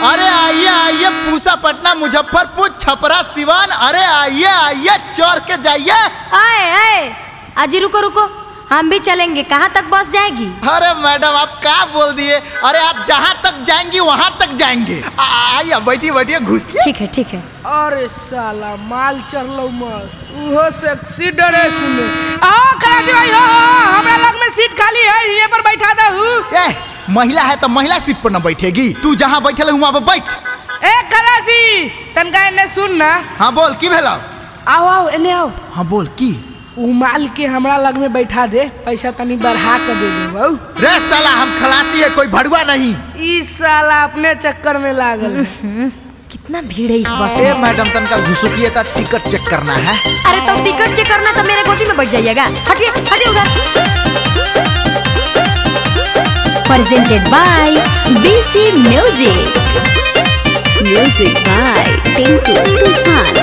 अरे आइए आइए, पूसा, पटना, मुजफ्फरपुर, छपरा, सिवान, अरे आइए आइए, चढ़ के जाइए। आए आए, अजी रुको रुको, हम भी चलेंगे। कहाँ तक बस जाएगी? अरे मैडम आप क्या बोल दिए, अरे आप जहाँ तक जाएंगी वहाँ तक जाएंगे। आइए बैठिए बैठिए, घुसिए। ठीक है ठीक है। अरे साला माल चढ़लो मस्त, वो सेक्सी ड्रेस में। आओ खलासी भाई हो, हमरा लग में सीट खाली है, ये पर बैठा दो। ए, महिला है तो महिला सीट पर न बैठेगी, तू जहाँ बैठल है वहाँ पर बैठ। ए खलासी, तनका इन्हें सुन ना। हाँ बोल, की भेला? आओ आओ इन्हें आओ। हाँ बोल, की? उ माल के हमरा लग में बैठा दे, पैसा तनी बढ़ा कर दे दो। रे साला, हम खलासी है, कोई भड़ुआ नहीं। इस साला अपने चक्कर में लागल है। कितना भीड़ है इस बस ए में। मैडम तनका घुसुकिए था, टिकट चेक करना है। अरे तो टिकट चेक करना तो मेरे गोदी में बैठ जाइएगा। हटिए हटिए उधर। Presented by BC Music. Music by Tinku Tufan.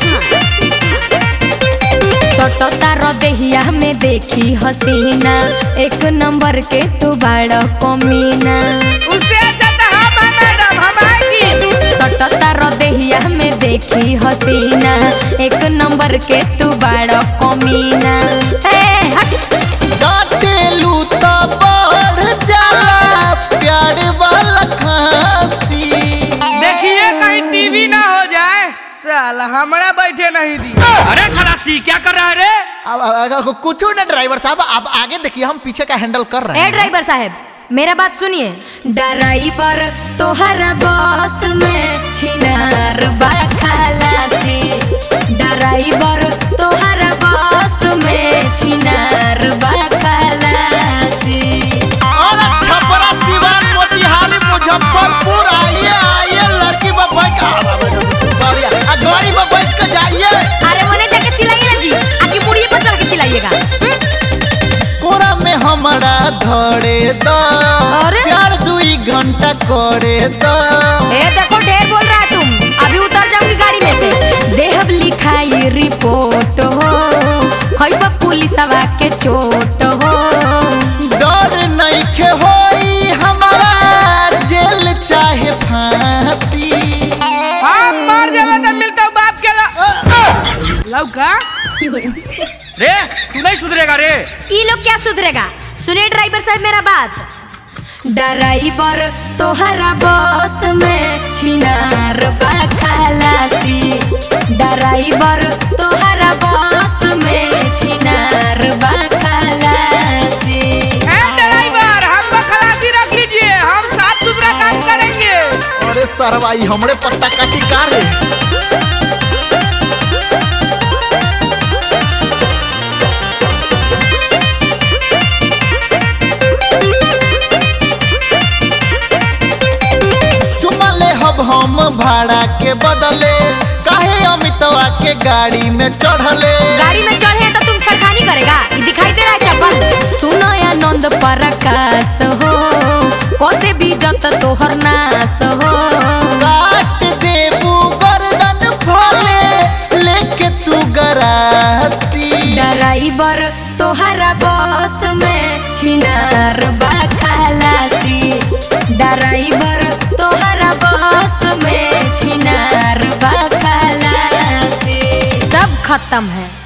सटता देहिया में देखी हसीना, एक नंबर के तू बड़ा कमीना। उसे मैडम हम आएगी। सटता देहिया में देखी हसीना, एक नंबर के तू बड़ा कमीना। ए हट। डांटेलू तो बढ़ जाला प्यार वाला खांसी। देखिए कहीं टीवी ना हो जाए, साला हमरा बैठे नहीं दी। अरे खलासी क्या कर रहा है रे? अब कुछ ना ड्राइवर साहब, आप आगे देखिए, हम पीछे का हैंडल कर रहे हैं। ए ड्राइवर साहब, मेरा बात सुनिए। ड्राइवर तोहरा बस में छिनार बा खलासी। ड्राइवर तोहरा बस में छिनार बा खलासी। और छपरा, सिवान, मोतिहारी, मुजफ्फरपुर, आइए आइए, लड़की में बैठ गाड़ी में बैठ के जाइए। अरे मने जाके चिल्लाइए ना जी, आगे मुड़िए पर चल के चिल्लाइएगा। कोरा में हमारा धरे दो, अरे? प्यार 2 घंटा करे दो। ए देखो ढेर बोल रहा है तुम, अभी उतर जाऊंगी गाड़ी में से। देहब लिखाई रिपोर्ट हो, हई बा पुलिसवा के चोट हो। डर नहीं खे होई हमारा, जेल चाहे फांसी। हम मर जावे तो मिलता हूँ बाप के लौका। रे तू नहीं सुधरेगा रे। ई लोग क्या सुधरेगा? सुनिए ड्राइवर साहब मेरा बात। ड्राइवर तोहरा बस में छिनार बा खलासी। ड्राइवर तोहरा बस में छिनार बा खलासी। ए ड्राइवर, हमको खलासी रख लीजिए, हम साफ सुथरा काम करेंगे। अरे सरवाई हमरे पत्ता काटी का रे। हम भाड़ा के बदले काहे अमितवा के गाड़ी में चढ़ले। गाड़ी में चढ़े तो तुम छड़खानी करेगा, ये दिखाई दे रहा है चप्पल। सुनो आनंद प्रकाश हो, कोते भी जत तोहर नाश हो। काट देबू गर्दन फले लेके तू गरासी। ड्राइवर तोहरा बस में छिनार बा खलासी। ड्राइवर तोहरा बस में छिनार बा खलासी। सब खत्म है।